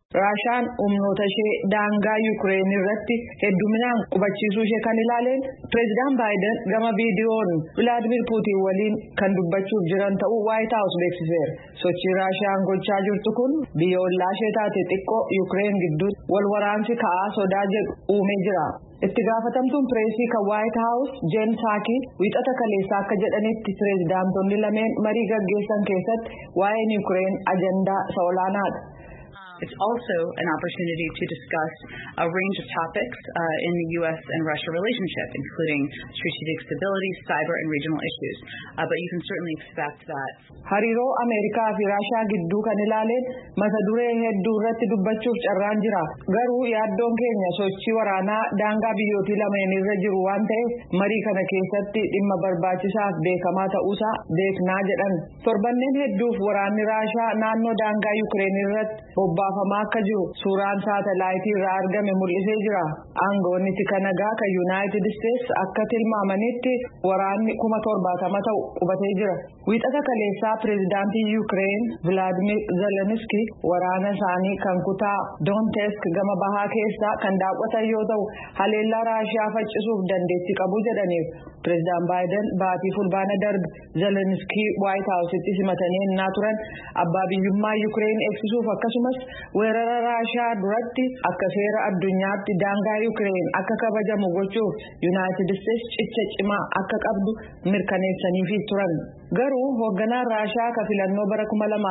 Raashaan humnoota ishee daangaa Yuukireen irratti hedduminaan qubachiisuu ishee kan ilaaleen Pireezidaant Baayiden gama viidiyoon Vilaadimir Puutiin waliin kan dubbachuuf jiran ta'uu Waayit Haawus beeksiseera. Sochii Raashaan gochaa jirtu kun biyya ollaa ishee taate xiqqoo Yuukireen gidduu wal waraansi ka'aa sodaa jedhu uumee jira. Itti gaafatamtuun pireesii kan Waayit Haawus Jeen Saakii wiixata kaleessaa akka jedhanitti pireezidaantonni lameen marii gaggeessan keessatti waa'een Yuukireen ajandaa isa olaanaadha. It's also an opportunity to discuss a range of topics in the U.S. and Russia relationship, including strategic stability, cyber, and regional issues. But you can certainly expect that. Hariiroo Ameerikaa fi Raashaa gidduu kan ilaaleen mata duree hedduu irratti dubbachuuf carraan jira. Garuu yaaddoon keenya sochii waraanaa daangaa biyyootii lameen irra jiru waan ta'eef marii kana keessatti dhimma barbaachisaaf beekamaa ta'uusaa beeknaa jedhan. Torbanneen hedduuf waraanni Raashaa naannoo daangaa Yuukireen irratti bobbaafamaa akka jiru suuraan saatalaayitii irraa argame mul'isee jira. Aangoonni tika nagaa kan Yuunaayitid Isteets akka tilmaamanitti waraanni 70,000 ta'u qubatee jira. Wiixata kaleessaa pireezidaantii Yuukireen Vilaadimir Zelenskii waraana isaanii kan kutaa Doonetsk gama bahaa keessaa kan daawwatan yoo ta'u haleellaa Raashaa faccisuuf dandeettii qabu jedhaniiru. Pireezidaant Baayiden baatii fulbaana darbe Zelenskii Waayit Haawusitti simatanii ennaa turan abbaa biyyummaa Yuukireen eegsisuuf akkasumas weerara Raashaa duratti akka seera addunyaatti daangaa Yuukireen akka kabajamu gochuuf Yuunaayitid Isteets cicha cimaa akka qabdu mirkaneessaniifii turan. Garuu hoogganaan Raashaa ka filannoo bara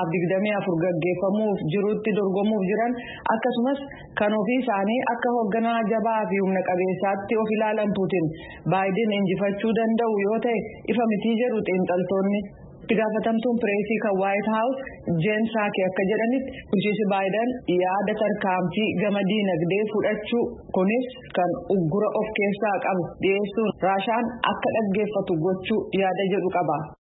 2024 gaggeeffamuuf jirutti dorgomuuf jiran akkasumas kan ofii isaanii akka hoogganaa jabaa fi humna qabeessaatti of ilaalan Puutiin Baayiden injifachuu danda'u yoo ta'e ifa mitii jedhu xiinxaltoonni. Itti gaafatamtuun pireesii kan Waayit Haawus Jeen Saakii akka jedhanitti bulchiinsi Baayiden yaada tarkaanfii gama diinagdee fudhachuu kunis kan uggura of keessaa qabu dhiyeessuun Raashaan akka dhaggeeffatu gochuu yaada jedhu qaba.